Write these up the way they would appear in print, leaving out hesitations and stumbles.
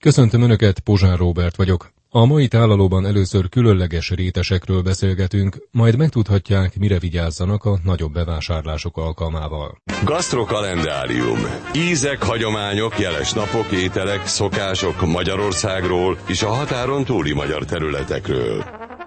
Köszöntöm Önöket, Pozsár Róbert vagyok. A mai tálalóban először különleges rétesekről beszélgetünk, majd megtudhatják, mire vigyázzanak a nagyobb bevásárlások alkalmával. Gasztrokalendárium. Ízek, hagyományok, jeles napok, ételek, szokások Magyarországról és a határon túli magyar területekről.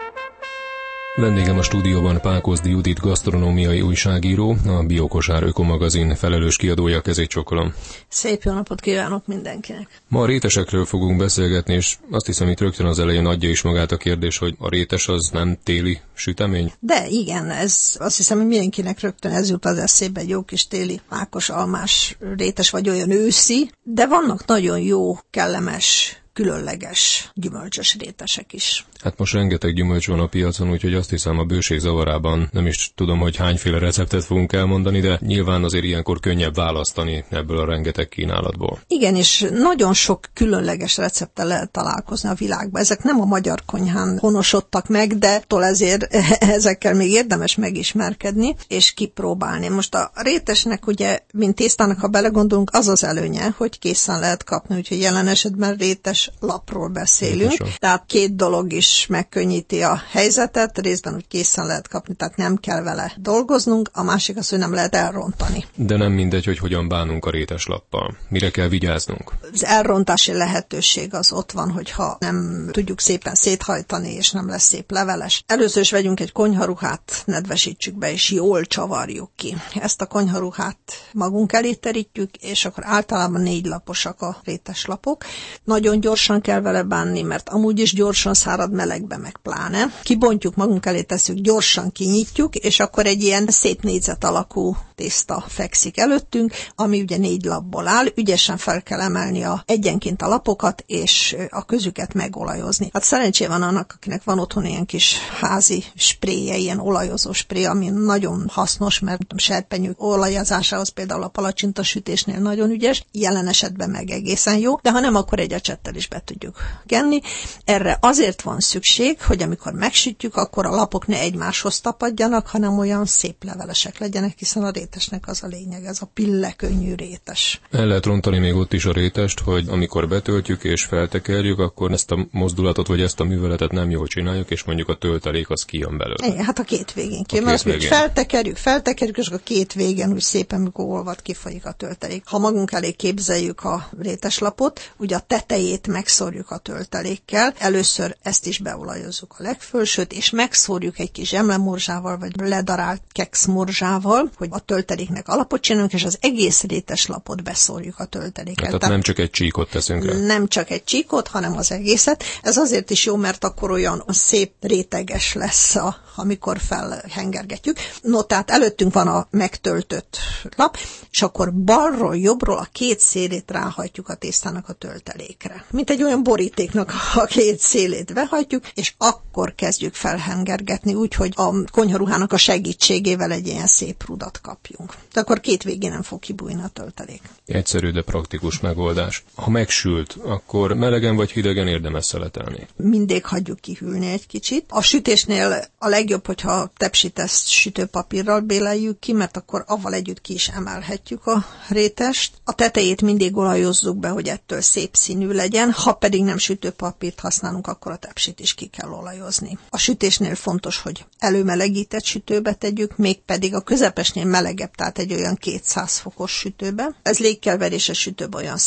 Vendégem a stúdióban Pákozdi Judit gasztronómiai újságíró, a Biokosár Ökomagazin felelős kiadója, kezét csókolom. Szép jó napot kívánok mindenkinek! Ma a rétesekről fogunk beszélgetni, és azt hiszem, itt rögtön az elején adja is magát a kérdés, hogy a rétes az nem téli sütemény? De igen, ez azt hiszem, hogy mindenkinek rögtön ez jut az eszébe, egy jó kis téli mákos, almás rétes, vagy olyan őszi, de vannak nagyon jó, kellemes, különleges gyümölcsös rétesek is. Hát most rengeteg gyümölcs van a piacon, úgyhogy azt hiszem, a bőség zavarában nem is tudom, hogy hányféle receptet fogunk elmondani, de nyilván azért ilyenkor könnyebb választani ebből a rengeteg kínálatból. Igen, és nagyon sok különleges recepttel lehet találkozni a világban. Ezek nem a magyar konyhán honosodtak meg, de attól ezért ezekkel még érdemes megismerkedni és kipróbálni. Most a rétesnek ugye, mint tésztának, ha belegondolunk, az az előnye, hogy készen lehet kapni, úgyhogy jelen esetben rétes lapról beszélünk. Tehát két dolog is megkönnyíti a helyzetet, részben úgy készen lehet kapni, tehát nem kell vele dolgoznunk, a másik az, hogy nem lehet elrontani. De nem mindegy, hogy hogyan bánunk a réteslappal. Mire kell vigyáznunk? Az elrontási lehetőség az ott van, hogyha nem tudjuk szépen széthajtani, és nem lesz szép leveles. Először is vegyünk egy konyharuhát, nedvesítsük be, és jól csavarjuk ki. Ezt a konyharuhát magunk elé terítjük, és akkor általában 4 laposak a réteslapok. Nagyon gyorsan kell vele bánni, mert amúgy is gyorsan szárad, melegbe meg pláne. Kibontjuk, magunk elé tesszük, gyorsan kinyitjuk, és akkor egy ilyen szép négyzet alakú tészta fekszik előttünk, ami ugye 4 lapból áll. Ügyesen fel kell emelni egyenként a lapokat, és a közüket megolajozni. Hát szerencsé van annak, akinek van otthon ilyen kis házi spréje, ilyen olajozó spré, ami nagyon hasznos, mert serpenyők olajozásához például a palacsintasütésnél nagyon ügyes, jelen esetben meg egészen jó, de ha nem, akkor egy ecsettel is be tudjuk kenni. Erre azért van szükség, hogy amikor megsütjük, akkor a lapok ne egymáshoz tapadjanak, hanem olyan szép levelesek legyenek, hiszen a rétesnek az a lényeg, ez a pillekönnyű rétes. El lehet rontani még ott is a rétest, hogy amikor betöltjük és feltekerjük, akkor ezt a mozdulatot vagy ezt a műveletet nem jól csináljuk, és mondjuk a töltelék az kijön belőle. Igen, hát a két végén kijön. Azt mondjuk, feltekerjük, és a két végén úgy szépen, mikor olvad, kifolyik a töltelék. Ha magunk elé képzeljük a réteslapot, ugye a tetejét megszórjuk a töltelékkel, először ezt is beolajozzuk a legfölsőt, és megszórjuk egy kis zsemlemorzsával, vagy ledarált kekszmorzsával, hogy a tölteléknek alapot csinálunk, és az egész réteslapot beszórjuk a töltelékkel. Tehát nem csak egy csíkot teszünk rá. Nem csak egy csíkot, hanem az egészet. Ez azért is jó, mert akkor olyan szép réteges lesz, amikor felhengergetjük. No, tehát előttünk van a megtöltött lap, és akkor balról, jobbról a két szélét ráhajtjuk a tésztának a töltelékre. Mint egy olyan borítéknak a két szélét behajtjuk, és akkor kezdjük felhengergetni, úgyhogy a konyharuhának a segítségével egy ilyen szép rudat kapjunk. De akkor két végén nem fog kibújni a töltelék. Egyszerű, de praktikus megoldás. Ha megsült, akkor melegen vagy hidegen érdemes szeletelni? Mindig hagyjuk kihűlni egy kicsit. A sütésnél a legjobb, hogyha tepsit ezt sütőpapírral béleljük ki, mert akkor avval együtt ki is emelhetjük a rétest. A tetejét mindig olajozzuk be, hogy ettől szép színű legyen, ha pedig nem sütőpapírt használunk, akkor a tepsit is ki kell olajozni. A sütésnél fontos, hogy előmelegített sütőbe tegyük, mégpedig a közepesnél melegebb, tehát egy olyan 200 fokos sütőbe. Ez légkelveréses sütőben olyan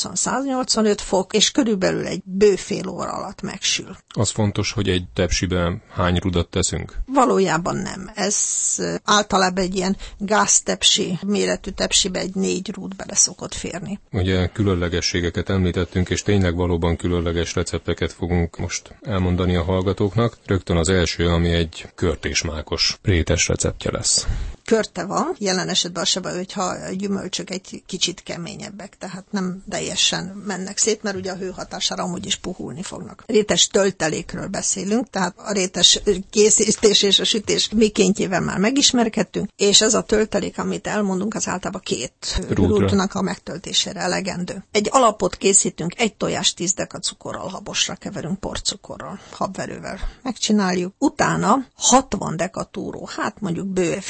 180-185 fok, és körülbelül egy bő fél óra alatt megsül. Az fontos, hogy egy tepsibe hány rudat teszünk? Valójában nem. Ez általában egy ilyen gáztepsi, méretű tepsibe egy 4 rúd bele szokott férni. Ugye különlegességeket említettünk, és tényleg valóban különleges recepteket fogunk most elmondani a hallgatóknak. Rögtön az első, ami egy körtésmákos rétes receptje lesz. Körte van, jelen esetben az se baj, hogyha a gyümölcsök egy kicsit keményebbek, tehát nem teljesen mennek szét, mert ugye a hő hatására amúgy is puhulni fognak. Rétes töltelékről beszélünk, tehát a rétes készítés és a sütés mikéntjével már megismerkedtünk, és ez a töltelék, amit elmondunk, az általában 2 rúdnak a megtöltésére elegendő. Egy alapot készítünk, 1 tojást 10 deka cukorral, habosra keverünk porcukorral, habverővel megcsináljuk. Utána 60 deka túró, hát mondjuk bő fél kiló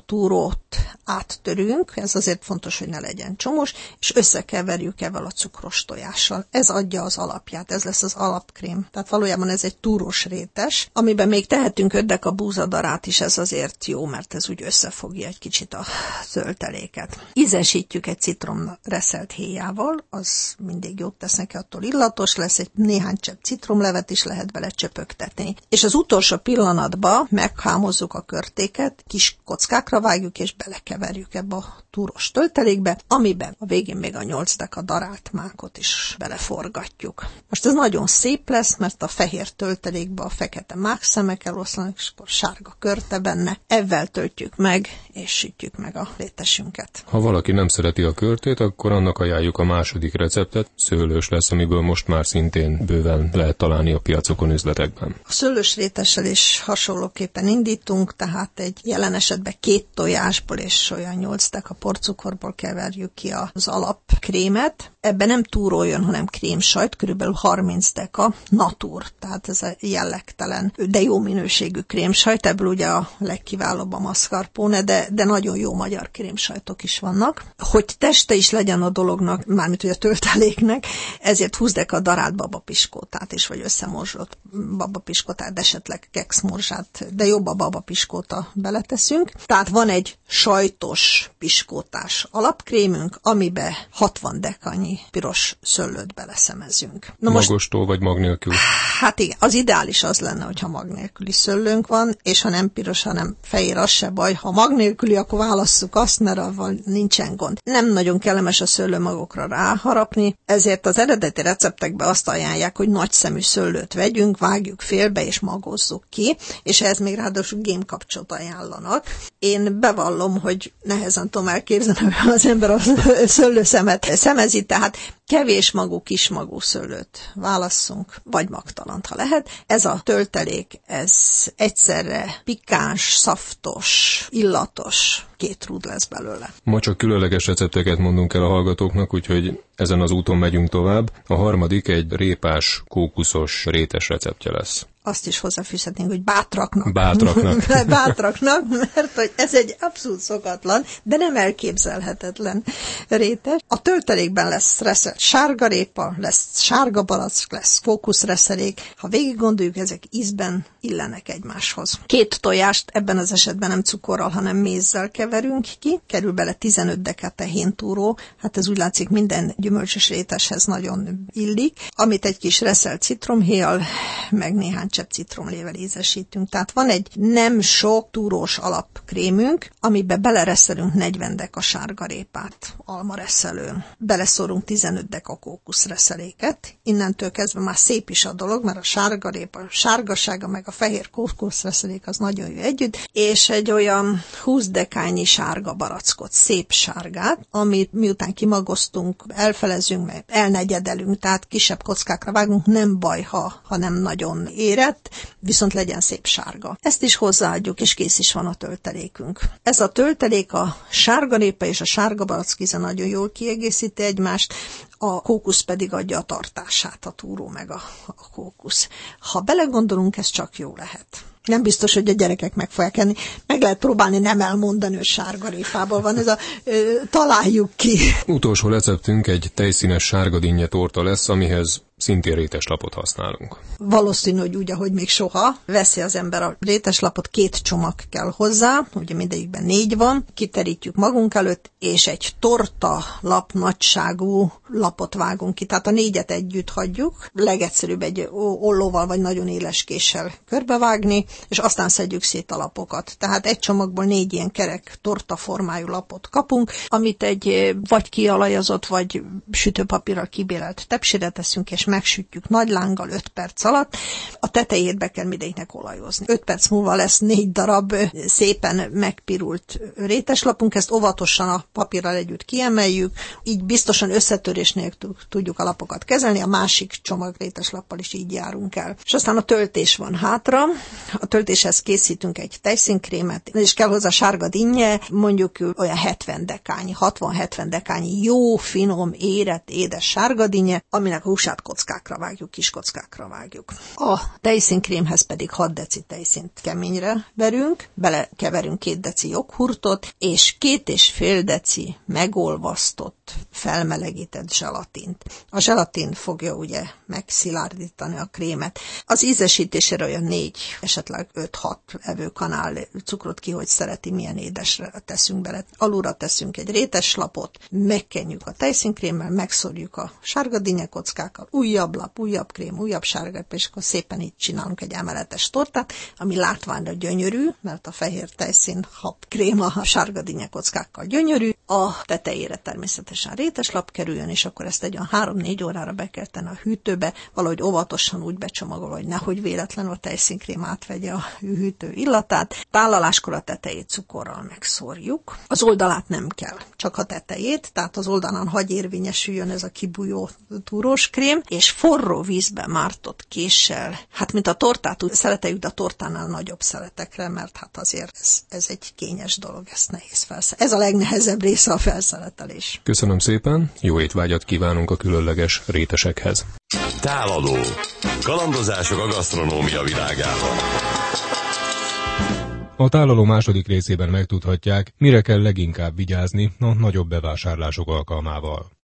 túrót áttörünk, ez azért fontos, hogy ne legyen csomós, és összekeverjük ezzel a cukros tojással. Ez adja az alapját, ez lesz az alapkrém. Tehát valójában ez egy túrós rétes, amiben még tehetünk ördek a búzadarát is, ez azért jó, mert ez úgy összefogja egy kicsit a tölteléket. Ízesítjük egy citromreszelt héjával, az mindig jót tesz neki, attól illatos lesz, egy néhány csepp citromlevet is lehet bele csöpögtetni. És az utolsó pillanatban meghámozzuk a körtéket, kis kockákra vágjuk, és belekeverjük ebbe a túros töltelékbe, amiben a végén még a 8 deka darált mákot is beleforgatjuk. Most ez nagyon szép lesz, mert a fehér töltelékbe a fekete mákszemek eloszlanak, és akkor sárga körte benne. Ezzel töltjük meg, és sütjük meg a rétesünket. Ha valaki nem szereti a körtét, akkor annak ajánljuk a második receptet. Szőlős lesz, amiből most már szintén bőven lehet találni a piacokon, üzletekben. A szőlős rétessel is hasonlóképpen indítunk, tehát egy jelen esetben 2 tojásból és olyan 8 deka porcukorból keverjük ki az alapkrémet. Ebben nem túró jön, hanem krémsajt, körülbelül 30 deka natur, tehát ez a jellegtelen, de jó minőségű krémsajt, ebből ugye a legkiválóbb a mascarpone, de nagyon jó magyar krémsajtok is vannak. Hogy teste is legyen a dolognak, mármint ugye a tölteléknek, ezért 20 deka darált babapiskótát is, vagy összemorzsolt babapiskótát, de esetleg kekszmorzsát, de jobb a babapiskóta beleteszünk. Tehát van egy sajtos piskótás alapkrémünk, amibe 60 dekannyi piros szőlőt beleszemezünk. Magostól vagy mag nélkül? Hát igen, az ideális az lenne, hogyha mag nélküli szőlőnk van, és ha nem piros, hanem fehér, az se baj. Ha mag nélküli, akkor válasszuk azt, mert avval nincsen gond. Nem nagyon kellemes a szőlőmagokra ráharapni, ezért az eredeti receptekben azt ajánlják, hogy nagy szemű szőlőt vegyünk, vágjuk félbe és magozzuk ki, és ehhez még ráadásul gémkapcsot ajánlanak. Én bevallom, hogy nehezen tudom elképzelni, hogy az ember a szőlőszemet szemezi, tehát kevés magú, kismagú szőlőt válasszunk, vagy magtalant, ha lehet. Ez a töltelék, ez egyszerre pikáns, szaftos, illatos, 2 rúd lesz belőle. Ma csak különleges recepteket mondunk el a hallgatóknak, úgyhogy ezen az úton megyünk tovább. A harmadik egy répás, kókuszos rétes receptje lesz. Azt is hozzáfűzhetnénk, hogy bátraknak. Bátraknak, mert hogy ez egy abszolút szokatlan, de nem elképzelhetetlen rétes. A töltelékben lesz reszelt sárgarépa, lesz sárga balack, lesz kókuszreszelék. Ha végig gondoljuk, ezek ízben illenek egymáshoz. 2 tojást ebben az esetben nem cukorral, hanem mézzel keverünk ki. Kerül bele 15 deka tehéntúró. Hát ez úgy látszik minden gyümölcsös réteshez nagyon illik. Amit egy kis reszelt citromhéjjal, meg néhány csepp citromlével ízesítünk. Tehát van egy nem sok túrós alapkrémünk, amiben belereszelünk 40 deka sárgarépát almareszelőn. Beleszórunk 15 deka kókuszreszeléket. Innentől kezdve már szép is a dolog, mert a sárgarépa, a sárgasága meg a fehér kókuszreszelék az nagyon jó együtt, és egy olyan 20 dekányi sárga barackot, szép sárgát, amit miután kimagoztunk, elfelezünk, meg elnegyedelünk, tehát kisebb kockákra vágunk, nem baj, ha nem nagyon érett, viszont legyen szép sárga. Ezt is hozzáadjuk, és kész is van a töltelékünk. Ez a töltelék, a sárgarépa és a sárga barack íze nagyon jól kiegészíti egymást, a kókusz pedig adja a tartását, a túró meg a kókusz. Ha belegondolunk, ez csak jó lehet. Nem biztos, hogy a gyerekek meg fogják enni. Meg lehet próbálni nem elmondani, hogy sárgarépából van. Ez a találjuk ki. Utolsó receptünk egy tejszínes sárgadinnye torta lesz, amihez szintén réteslapot használunk. Valószínű, hogy úgy, ahogy még soha. Veszi az ember a réteslapot, 2 csomag kell hozzá, ugye mindegyikben 4 van, kiterítjük magunk előtt, és egy torta lap nagyságú lapot vágunk ki. Tehát a 4-et együtt hagyjuk, legegyszerűbb egy ollóval vagy nagyon éles késsel körbevágni, és aztán szedjük szét a lapokat. Tehát egy csomagból 4 ilyen kerek tortaformájú lapot kapunk, amit egy vagy kialajazott, vagy sütőpapírral kibélelt tepsire teszünk, és megsütjük nagy lánggal 5 perc alatt. A tetejét be kell mindegyiknek olajozni. 5 perc múlva lesz 4 darab szépen megpirult réteslapunk, ezt óvatosan a papírral együtt kiemeljük, így biztosan összetörés nélkül tudjuk a lapokat kezelni, a másik csomag réteslappal is így járunk el. És aztán a töltés van hátra, a töltéshez készítünk egy tejszínkrémet, és kell hozzá sárga dinnye, mondjuk olyan 70 dekányi, 60-70 dekányi jó, finom, érett, édes sárga dinnye, aminek a húsát kockákra vágjuk, kis kockákra vágjuk. A tejszínkrémhez pedig 6 deci tejszínt keményre verünk, belekeverünk 2 deci joghurtot, és 2,5 deci megolvasztott, felmelegített zselatint. A zselatin fogja ugye megszilárdítani a krémet. Az ízesítésére olyan 4, esetleg 5-6 evőkanál cukrot, ki hogy szereti, milyen édesre teszünk bele. Alulra teszünk egy réteslapot, megkenjük a tejszínkrémmel, megszórjuk a sárgadínyekockákkal, újabb lap, újabb krém, újabb sárga, és akkor szépen így csinálunk egy emeletes tortát, ami látványra gyönyörű, mert a fehér tejszín krém a sárgadínyekockákkal gyönyörű, a tetejére természetesen réteslap kerüljön, és akkor ezt egy 3-4 órára be kell tenni a hűtőbe, valahogy óvatosan úgy becsomagolva, hogy nehogy véletlenül a tejszínkrém átvegye a hűtő illatát. Tálaláskor a tetejét cukorral megszórjuk. Az oldalát nem kell, csak a tetejét, tehát az oldalán hagy érvényesüljön ez a kibújó túrós krém, és forró vízbe mártott késsel, hát mint a tortát, úgy szeleteljük, de a tortánál nagyobb szeletekre, mert hát azért ez egy kényes dolog, ezt nehéz felszeletelni. Ez a legnehezebb része a felszeletelés. Köszönöm szépen, jó étvágyat kívánunk a különleges rétesekhez. Tálaló. Kalandozások a gasztronómia világában. A tálaló második részében megtudhatják, mire kell leginkább vigyázni a nagyobb bevásárlások alkalmával.